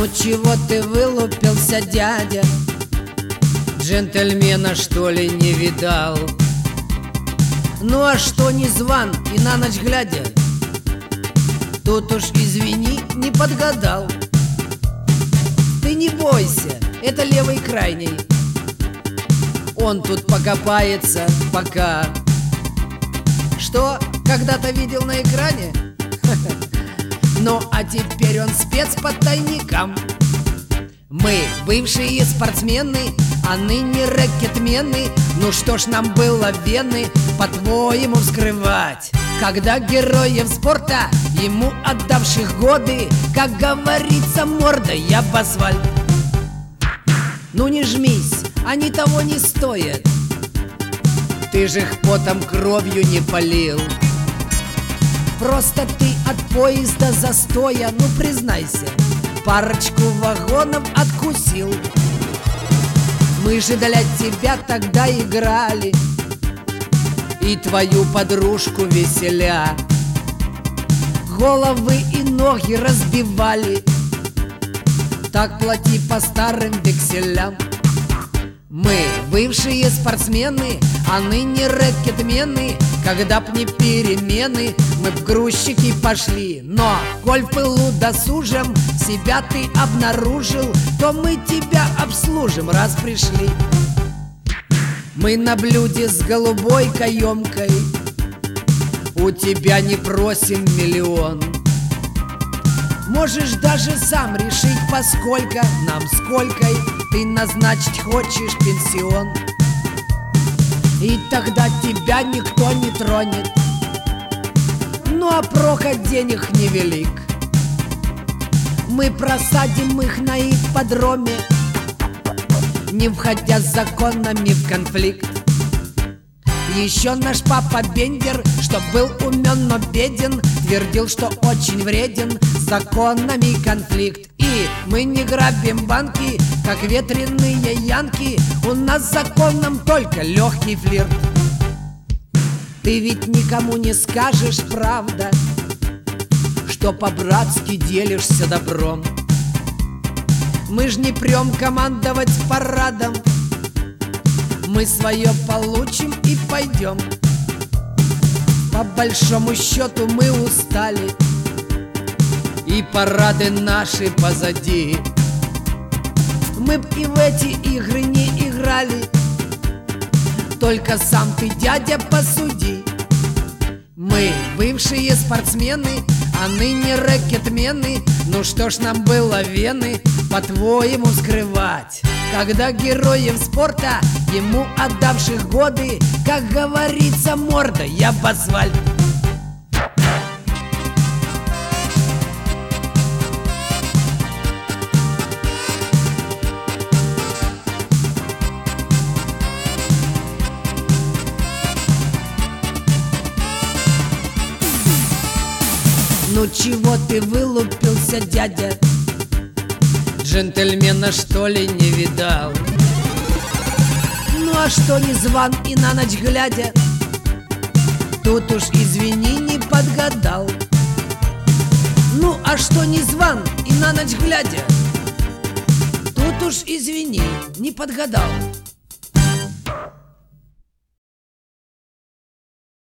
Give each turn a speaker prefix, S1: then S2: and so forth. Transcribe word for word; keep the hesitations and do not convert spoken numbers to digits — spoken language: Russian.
S1: Ну чего ты вылупился, дядя? Джентльмена, что ли, не видал? Ну а что не зван и на ночь глядя? Тут уж, извини, не подгадал. Ты не бойся, это левый крайний. Он тут покопается пока. Что, когда-то видел на экране? Ну а теперь он спец по тайникам. Мы бывшие спортсмены, а ныне рэкетмены. Ну что ж нам было вены, по-твоему, вскрывать? Когда героев спорта, ему отдавших годы, как говорится, мордой об асфальт. Ну не жмись, они того не стоят. Ты же их потом кровью не полил. Просто ты от поезда застоя, ну признайся, парочку вагонов откусил. Мы же для тебя тогда играли и твою подружку веселя. Головы и ноги разбивали. Так плати по старым векселям. Мы бывшие спортсмены, а ныне рэкетмены. Когда б не перемены, мы в грузчики пошли. Но, коль в пылу досужим себя ты обнаружил, то мы тебя обслужим, раз пришли. Мы на блюде с голубой каемкой, у тебя не просим миллион. Можешь даже сам решить, поскольку нам сколько ты назначить хочешь пенсион. И тогда тебя никто не тронет. Ну а проход денег невелик. Мы просадим их на ипподроме, не входя с законами в конфликт. Еще наш папа Бендер, что был умен, но беден, твердил, что очень вреден с законами конфликт. И мы не грабим банки, как ветреные янки. У нас законом только легкий флирт. Ты ведь никому не скажешь, правда, что по-братски делишься добром. Мы ж не прем командовать парадом. Мы свое получим и пойдем. По большому счету мы устали, и парады наши позади. Мы б и в эти игры не играли, только сам ты, дядя, посуди. Мы бывшие спортсмены, а ныне рэкетмены. Ну что ж нам было вены, по-твоему, скрывать? Когда героев спорта, ему отдавших годы, как говорится, мордой об асфальт. Ну чего ты вылупился, дядя? Джентльмена, что ли, не видал? Ну а что не зван и на ночь глядя? Тут уж, извини, не подгадал. Ну а что не зван и на ночь глядя? Тут уж, извини, не подгадал.